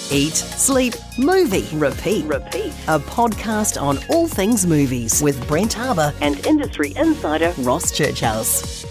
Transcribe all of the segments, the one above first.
Eat, Sleep, Movie, Repeat. A podcast on all things movies with Brent Harbour and industry insider Ross Churchhouse.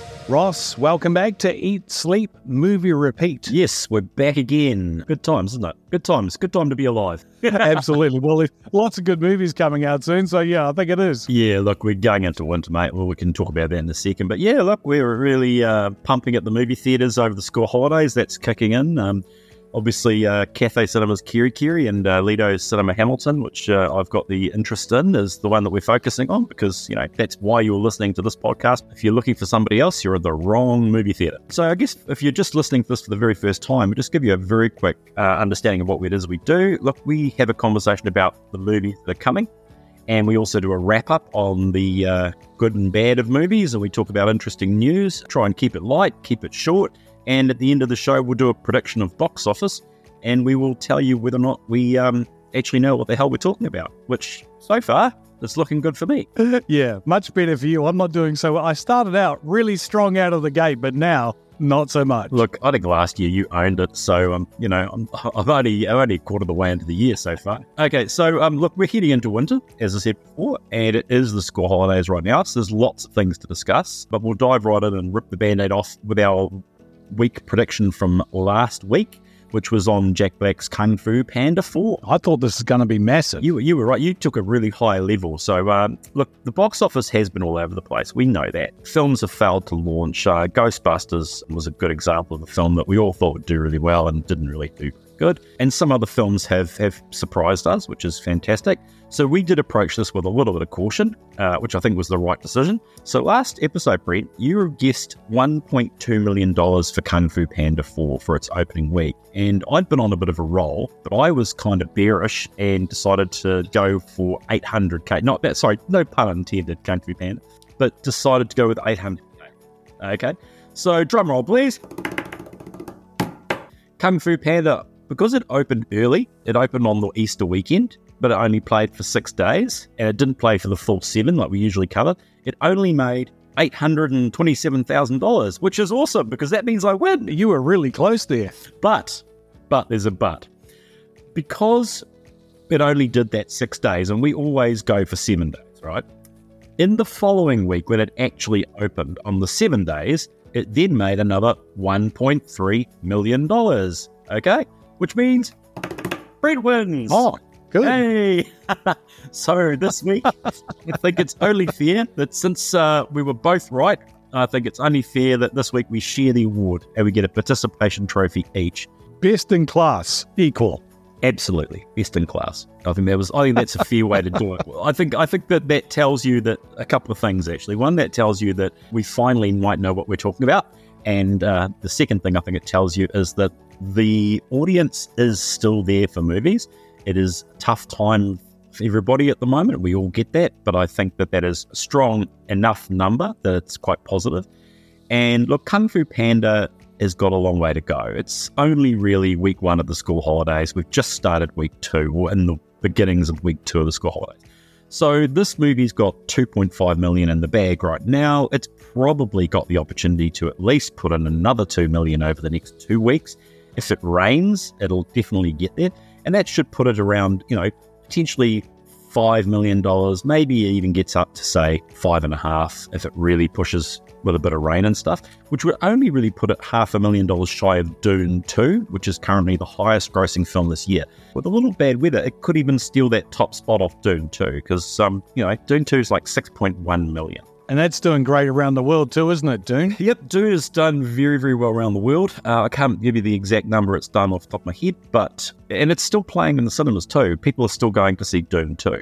Ross, welcome back to Eat, Sleep, Movie, Repeat. Yes, we're back again. Good times, isn't it? Good times. Good time to be alive. Absolutely. Well, there's lots of good movies coming out soon, so yeah, I think it is. Yeah, look, we're going into winter, mate. Well, we can talk about that in a second. But yeah, look, we're really pumping at the movie theatres over the school holidays. That's kicking in. Obviously, Cathay Cinema's Kirikiri and Lido Cinema Hamilton, which I've got the interest in, is the one that we're focusing on because, you know, that's why you're listening to this podcast. If you're looking for somebody else, you're at the wrong movie theatre. So I guess if you're just listening to this for the very first time, we'll just give you a very quick understanding of what it is we do. Look, we have a conversation about the movies that are coming, and we also do a wrap-up on the good and bad of movies, and we talk about interesting news, try and keep it light, keep it short. And at the end of the show, we'll do a prediction of box office, and we will tell you whether or not we actually know what the hell we're talking about, which so far is looking good for me. Yeah, much better for you. I'm not doing so well. I started out really strong out of the gate, but now not so much. Look, I think last year you owned it, so you know, I'm only a quarter of the way into the year so far. Okay, so look, we're heading into winter, as I said before, and it is the school holidays right now, so there's lots of things to discuss, but we'll dive right in and rip the Band-Aid off with our week prediction from last week, which was on Jack Black's Kung Fu Panda 4. I thought this was going to be massive. You were right. You took a really high level. So, look, the box office has been all over the place. We know that. Films have failed to launch. Ghostbusters was a good example of a film that we all thought would do really well and didn't really do good. And some other films have surprised us, which is fantastic. So we did approach this with a little bit of caution, which I think was the right decision. So last episode, Brent, you guessed $1.2 million for Kung Fu Panda 4 for its opening week. And I'd been on a bit of a roll, but I was kind of bearish and decided to go for 800K. No pun intended, Kung Fu Panda, but decided to go with 800K. Okay, so drum roll, please. Kung Fu Panda, because it opened early, it opened on the Easter weekend, but it only played for 6 days, and it didn't play for the full 7 like we usually cover. It only made $827,000, which is awesome because that means I win. You were really close there. But there's a but. Because it only did that 6 days, and we always go for 7 days, right? In the following week, when it actually opened on the 7 days, it then made another $1.3 million, okay? Which means Brent wins. Oh, good. Hey! So this week, I think it's only fair that since we were both right, I think it's only fair that this week we share the award and we get a participation trophy each. Best in class, equal. Absolutely, best in class. I think that's a fair way to do it. I think that tells you that a couple of things actually. One, that tells you that we finally might know what we're talking about, and the second thing I think it tells you is that the audience is still there for movies. It is a tough time for everybody at the moment. We all get that, but I think that is a strong enough number that it's quite positive. And look, Kung Fu Panda has got a long way to go. It's only really week 1 of the school holidays. We've just started week 2, or in the beginnings of week 2 of the school holidays. So this movie's got $2.5 million in the bag right now. It's probably got the opportunity to at least put in another $2 million over the next 2 weeks. If it rains, it'll definitely get there. And that should put it around, potentially $5 million, maybe it even gets up to, say, 5.5 if it really pushes with a bit of rain and stuff, which would only really put it $500,000 shy of Dune 2, which is currently the highest grossing film this year. With a little bad weather, it could even steal that top spot off Dune 2, because, Dune 2 is like 6.1 million. And that's doing great around the world too, isn't it, Dune? Yep, Dune has done very, very well around the world. I can't give you the exact number it's done off the top of my head, and it's still playing in the cinemas too. People are still going to see Dune too.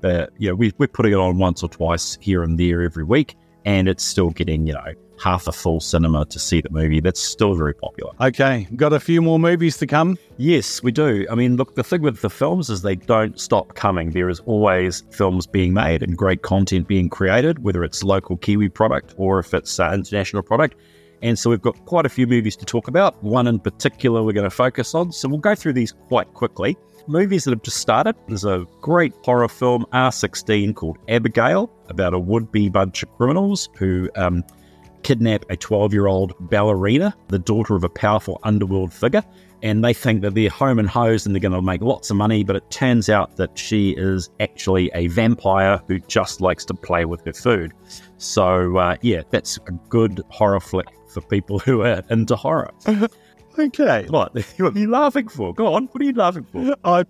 We're putting it on once or twice here and there every week, and it's still getting, half a full cinema to see the movie. That's still very popular. Okay, got a few more movies to come? Yes, we do. I mean, look, the thing with the films is they don't stop coming. There is always films being made and great content being created, whether it's local Kiwi product or if it's international product. And so we've got quite a few movies to talk about. One in particular we're going to focus on. So we'll go through these quite quickly. Movies that have just started. There's a great horror film, R16, called Abigail, about a would-be bunch of criminals who kidnap a 12-year-old ballerina, the daughter of a powerful underworld figure. and they think that they're home and hosed and they're going to make lots of money, but it turns out that she is actually a vampire who just likes to play with her food. So, that's a good horror flick for people who are into horror. Okay. What are you laughing for? Go on, what are you laughing for? I'm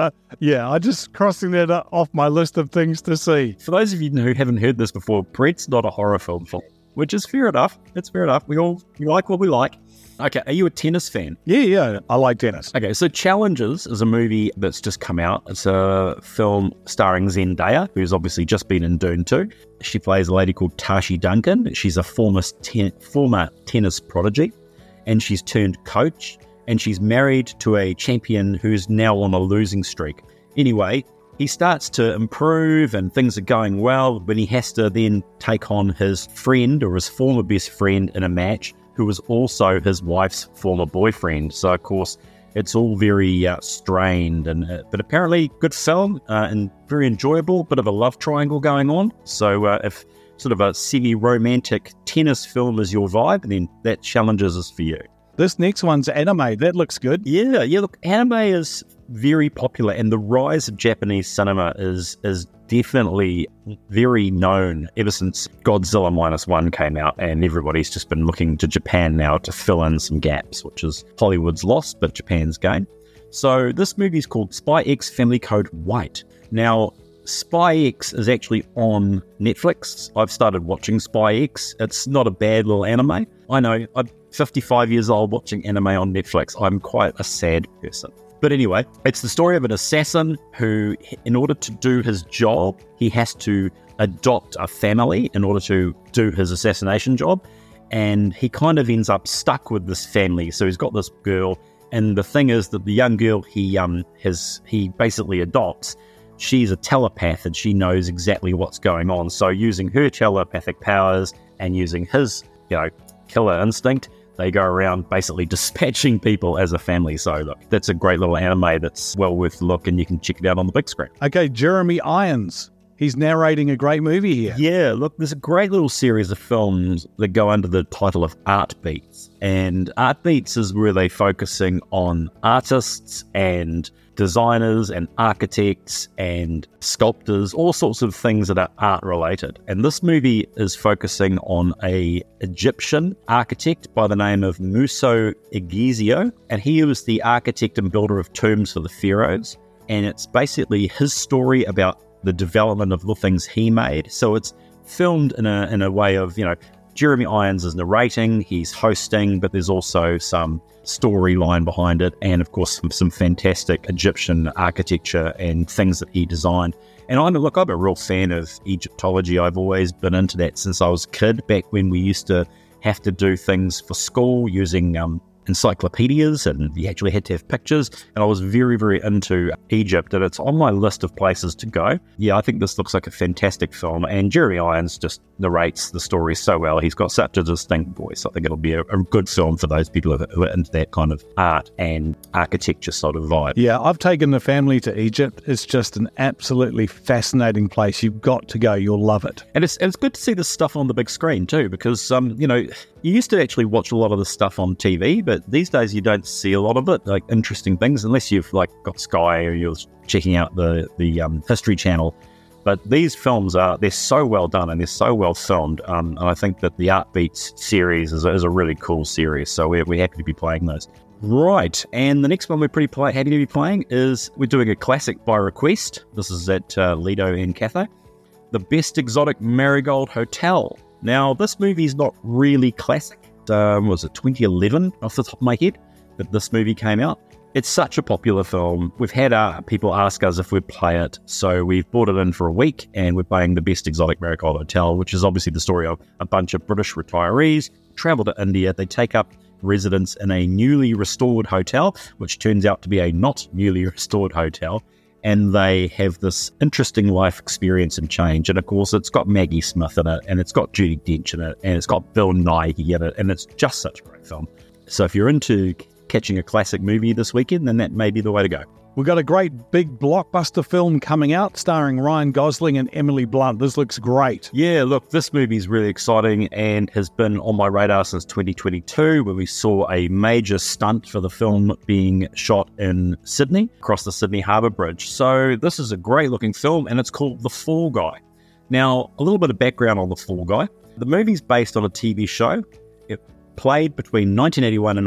just crossing that off my list of things to see. For those of you who haven't heard this before, Brett's not a horror film fan, which is fair enough. It's fair enough. We like what we like. Okay, are you a tennis fan? Yeah, I like tennis. Okay, so Challenges is a movie that's just come out. It's a film starring Zendaya, who's obviously just been in Dune 2. She plays a lady called Tashi Duncan. She's a former tennis prodigy, and she's turned coach, and she's married to a champion who's now on a losing streak. Anyway, he starts to improve and things are going well, but he has to then take on his friend or his former best friend in a match, who was also his wife's former boyfriend. So, of course, it's all very strained, but apparently good film and very enjoyable, bit of a love triangle going on. So if sort of a semi-romantic tennis film is your vibe, then that Challenges is for you. This next one's anime. That looks good. Yeah, look, anime is very popular, and the rise of Japanese cinema is definitely very known ever since Godzilla -1 came out, and everybody's just been looking to Japan now to fill in some gaps, which is Hollywood's loss, but Japan's gain. So this movie is called Spy X Family Code White. Now, Spy X is actually on Netflix. I've started watching Spy X. It's not a bad little anime. I know, I'm 55 years old watching anime on Netflix. I'm quite a sad person. But anyway, it's the story of an assassin who, in order to do his job, he has to adopt a family in order to do his assassination job. And he kind of ends up stuck with this family. So he's got this girl. And the thing is that the young girl he basically adopts, she's a telepath and she knows exactly what's going on. So using her telepathic powers and using his, killer instinct, they go around basically dispatching people as a family. So look, that's a great little anime that's well worth the look, and you can check it out on the big screen. Okay, Jeremy Irons. He's narrating a great movie here. Yeah, look, there's a great little series of films that go under the title of Art Beats. And Art Beats is really focusing on artists and designers and architects and sculptors, all sorts of things that are art related. And this movie is focusing on a Egyptian architect by the name of Muso Egizio. And he was the architect and builder of tombs for the pharaohs. And it's basically his story about the development of the things he made. So it's filmed in a way of, Jeremy Irons is narrating, he's hosting, but there's also some storyline behind it, and of course some fantastic Egyptian architecture and things that he designed. And I'm a real fan of Egyptology. I've always been into that since I was a kid, back when we used to have to do things for school using encyclopedias, and you actually had to have pictures, and I was very, very into Egypt, and it's on my list of places to go. Yeah, I think this looks like a fantastic film, and Jeremy Irons just narrates the story so well. He's got such a distinct voice. I think it'll be a good film for those people who are into that kind of art and architecture sort of vibe. Yeah, I've taken the family to Egypt. It's just an absolutely fascinating place. You've got to go. You'll love it. And it's good to see this stuff on the big screen too, because, you used to actually watch a lot of this stuff on TV, but these days you don't see a lot of it, like interesting things, unless you've got Sky or you're checking out the History Channel. But these films they're so well done and they're so well filmed. And I think that the Art Beats series is a really cool series. So we're happy to be playing those. Right, and the next one we're pretty happy to be playing is we're doing a classic by request. This is at Lido and Cathay. The Best Exotic Marigold Hotel. Now, this movie's not really classic. Was it 2011 off the top of my head that this movie came out? It's such a popular film. We've had people ask us if we'd play it, so we've brought it in for a week, and we're playing The Best Exotic Marigold Hotel, which is obviously the story of a bunch of British retirees travel to India. They take up residence in a newly restored hotel, which turns out to be a not newly restored hotel, and they have this interesting life experience and change. And of course, it's got Maggie Smith in it, and it's got Judi Dench in it, and it's got Bill Nighy in it, and it's just such a great film. So if you're into catching a classic movie this weekend, then that may be the way to go. We've got a great big blockbuster film coming out starring Ryan Gosling and Emily Blunt. This looks great. Yeah, look, this movie is really exciting and has been on my radar since 2022, where we saw a major stunt for the film being shot in Sydney, across the Sydney Harbour Bridge. So this is a great looking film, and it's called The Fall Guy. Now, a little bit of background on The Fall Guy. The movie's based on a TV show. It played between 1981 and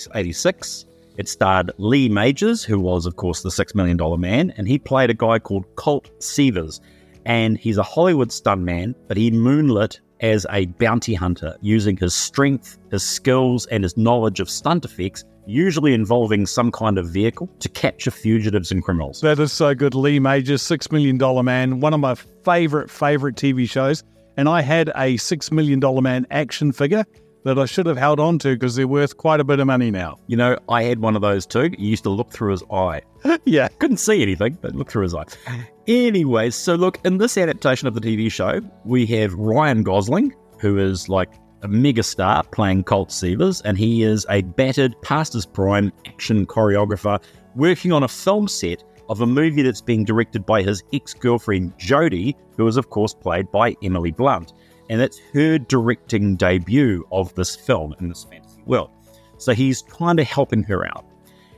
1986. It starred Lee Majors, who was, of course, the $6 Million Man, and he played a guy called Colt Seavers. And he's a Hollywood stuntman, but he moonlit as a bounty hunter, using his strength, his skills, and his knowledge of stunt effects, usually involving some kind of vehicle, to capture fugitives and criminals. That is so good. Lee Majors, $6 Million Man, one of my favorite TV shows. And I had a $6 Million Man action figure that I should have held on to because they're worth quite a bit of money now. You know, I had one of those too. You used to look through his eye. Yeah. Couldn't see anything, but look through his eye. Anyways, so look, in this adaptation of the TV show, we have Ryan Gosling, who is like a megastar playing Colt Seavers, and he is a battered, past his prime action choreographer working on a film set of a movie that's being directed by his ex-girlfriend Jodie, who is of course played by Emily Blunt. And it's her directing debut of this film in this fantasy world. So he's kind of helping her out.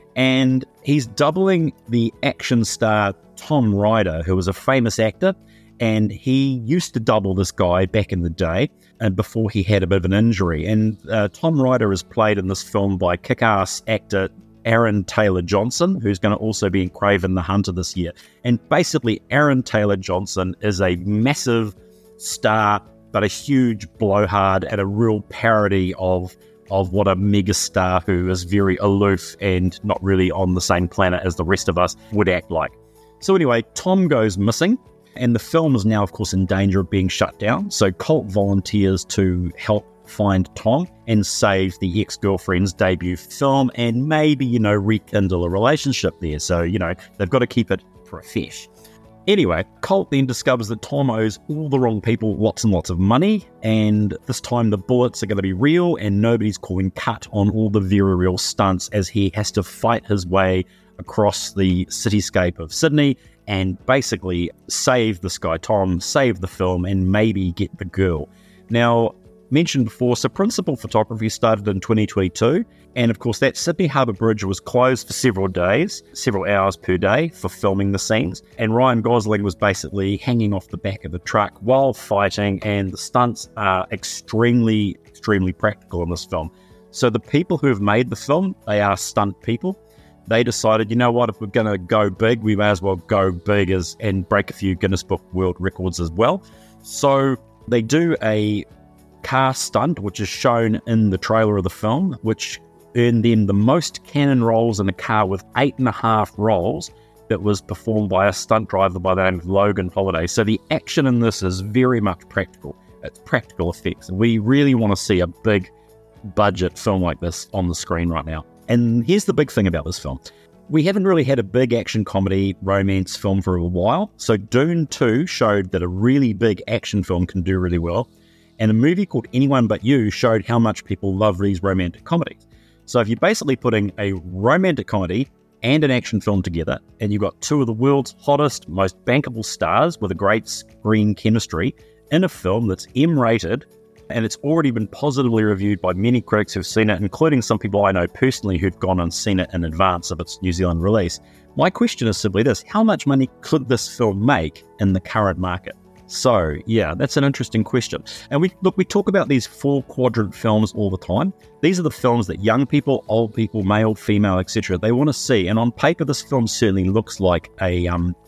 And he's doubling the action star Tom Ryder, who was a famous actor. And he used to double this guy back in the day, and before he had a bit of an injury. And Tom Ryder is played in this film by kick-ass actor Aaron Taylor-Johnson, who's going to also be in Kraven the Hunter this year. And basically, Aaron Taylor-Johnson is a massive star, but a huge blowhard and a real parody of what a megastar who is very aloof and not really on the same planet as the rest of us would act like. So anyway, Tom goes missing, and the film is now, of course, in danger of being shut down. So Colt volunteers to help find Tom and save the ex-girlfriend's debut film and maybe, rekindle a relationship there. So, they've got to keep it fresh. Anyway, Colt then discovers that Tom owes all the wrong people lots and lots of money, and this time the bullets are going to be real and nobody's calling cut on all the very real stunts as he has to fight his way across the cityscape of Sydney and basically save this guy Tom, save the film, and maybe get the girl. Now, mentioned before, so principal photography started in 2022, and of course that Sydney Harbour Bridge was closed for several days, several hours per day for filming the scenes, and Ryan Gosling was basically hanging off the back of the truck while fighting, and the stunts are extremely practical in this film. So the people who have made the film, they are stunt people. They decided, if we're going to go big, we may as well go big and break a few Guinness Book World Records as well. So they do a car stunt, which is shown in the trailer of the film, which earned them the most cannon rolls in a car with 8.5 rolls that was performed by a stunt driver by the name of Logan Holiday. So the action in this is very much practical. It's practical effects. We really want to see a big budget film like this on the screen right now. And here's the big thing about this film. We haven't really had a big action comedy romance film for a while. So Dune 2 showed that a really big action film can do really well. And a movie called Anyone But You showed how much people love these romantic comedies. So if you're basically putting a romantic comedy and an action film together, and you've got two of the world's hottest, most bankable stars with a great screen chemistry in a film that's M-rated, and it's already been positively reviewed by many critics who've seen it, including some people I know personally who've gone and seen it in advance of its New Zealand release. My question is simply this: how much money could this film make in the current market? So, yeah, that's an interesting question. And we talk about these 4-quadrant films all the time. These are the films that young people, old people, male, female, etc., they want to see. And on paper, this film certainly looks like a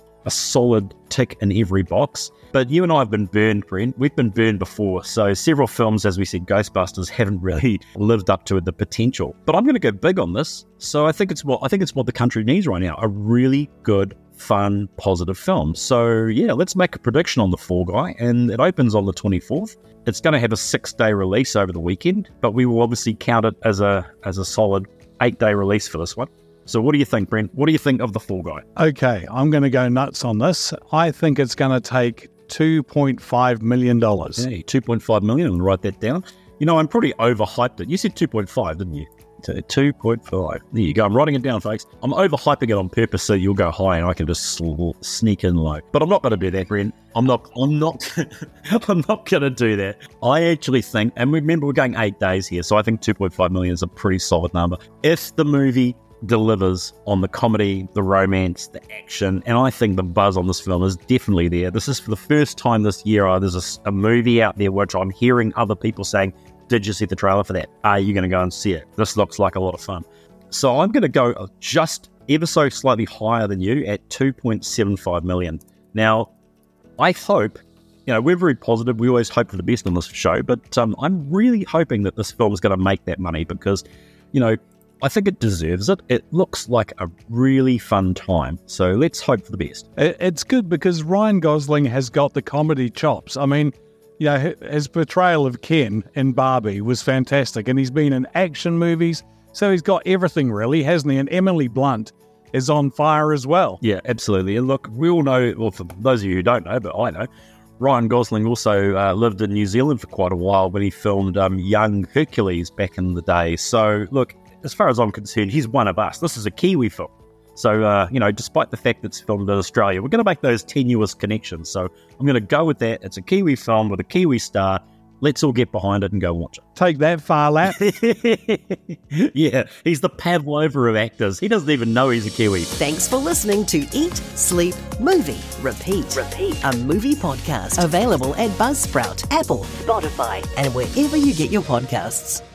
solid tick in every box. But you and I have been burned, Brent. We've been burned before. So several films, as we said, Ghostbusters, haven't really lived up to the potential. But I'm going to go big on this. So I think it's what the country needs right now. A really good, fun, positive film. So yeah, let's make a prediction on The Fall Guy, and it opens on the 24th. It's going to have a 6-day release over the weekend, but we will obviously count it as a solid 8-day release for this one. So what do you think, Brent? What do you think of The Fall Guy? Okay, I'm going to go nuts on this. I think it's going to take $2.5 million. Hey, $2.5 million, and write that down. I'm pretty overhyped it. You said 2.5, didn't you? 2.5. There you go. I'm writing it down, folks. I'm overhyping it on purpose so you'll go high and I can just sneak in low. But I'm not going to do that, Brent. I'm not I'm not going to do that. I actually think, and remember we're going 8 days here, so I think 2.5 million is a pretty solid number. If the movie delivers on the comedy, the romance, the action, and I think the buzz on this film is definitely there. This is for the first time this year, there's a movie out there which I'm hearing other people saying, did you see the trailer for that? Are you going to go and see it? This looks like a lot of fun. So I'm going to go just ever so slightly higher than you at 2.75 million. Now, I hope, we're very positive. We always hope for the best on this show, but I'm really hoping that this film is going to make that money because, I think it deserves it. It looks like a really fun time. So let's hope for the best. It's good because Ryan Gosling has got the comedy chops. I mean, his portrayal of Ken in Barbie was fantastic, and he's been in action movies, so he's got everything really, hasn't he? And Emily Blunt is on fire as well. Yeah, absolutely. And look, we all know, well, for those of you who don't know, but I know, Ryan Gosling also lived in New Zealand for quite a while when he filmed Young Hercules back in the day. So, look, as far as I'm concerned, he's one of us. This is a Kiwi film. So, despite the fact that it's filmed in Australia, we're going to make those tenuous connections. So I'm going to go with that. It's a Kiwi film with a Kiwi star. Let's all get behind it and go watch it. Take that, Far Lap. Yeah, he's the Pavlova of actors. He doesn't even know he's a Kiwi. Thanks for listening to Eat, Sleep, Movie, Repeat. A movie podcast available at Buzzsprout, Apple, Spotify, and wherever you get your podcasts.